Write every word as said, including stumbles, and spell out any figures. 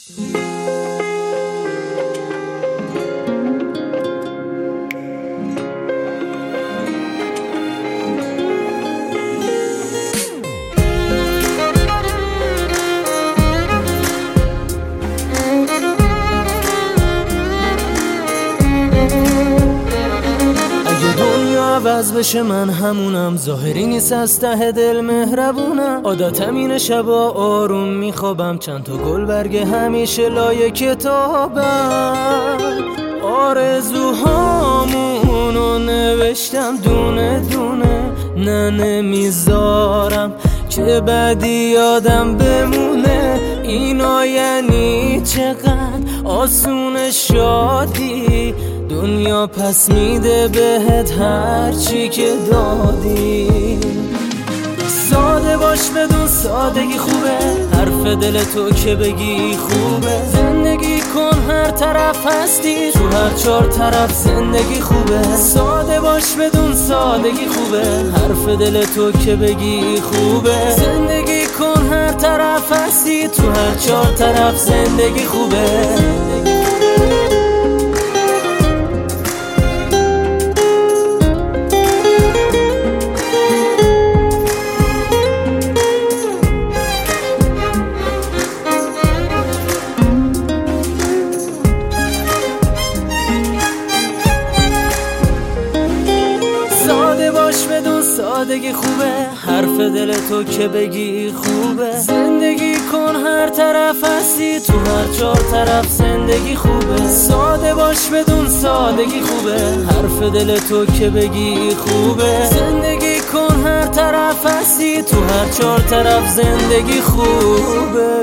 عوض بشه من همونم، ظاهری نیست از ته دل مهربونم. عادتم اینه شبا آروم میخوابم، چند تا گل برگ همیشه لای کتابم. آرزوهامونو نوشتم دونه دونه، نه نمیذارم که بعدی یادم بمونه. اینا یعنی چقدر آسون شادی، دنیا پس میده بهت هرچی که دادی. ساده باش بدون سادگی خوبه، حرف دل تو که بگی خوبه. زندگی کن هر طرف هستی، تو هر چهار طرف زندگی خوبه. ساده باش بدون سادگی خوبه، حرف دل تو که بگی خوبه. زندگی کن هر طرف هستی، تو هر چهار طرف زندگی خوبه. بدون سادگی خوبه، حرف دل تو که بگی خوبه. زندگی کن هر طرف هستی، تو هر چهار طرف زندگی خوبه. ساده باش بدون سادگی خوبه، حرف دل تو که بگی خوبه. زندگی کن هر طرف هستی، تو هر چهار طرف زندگی خوبه.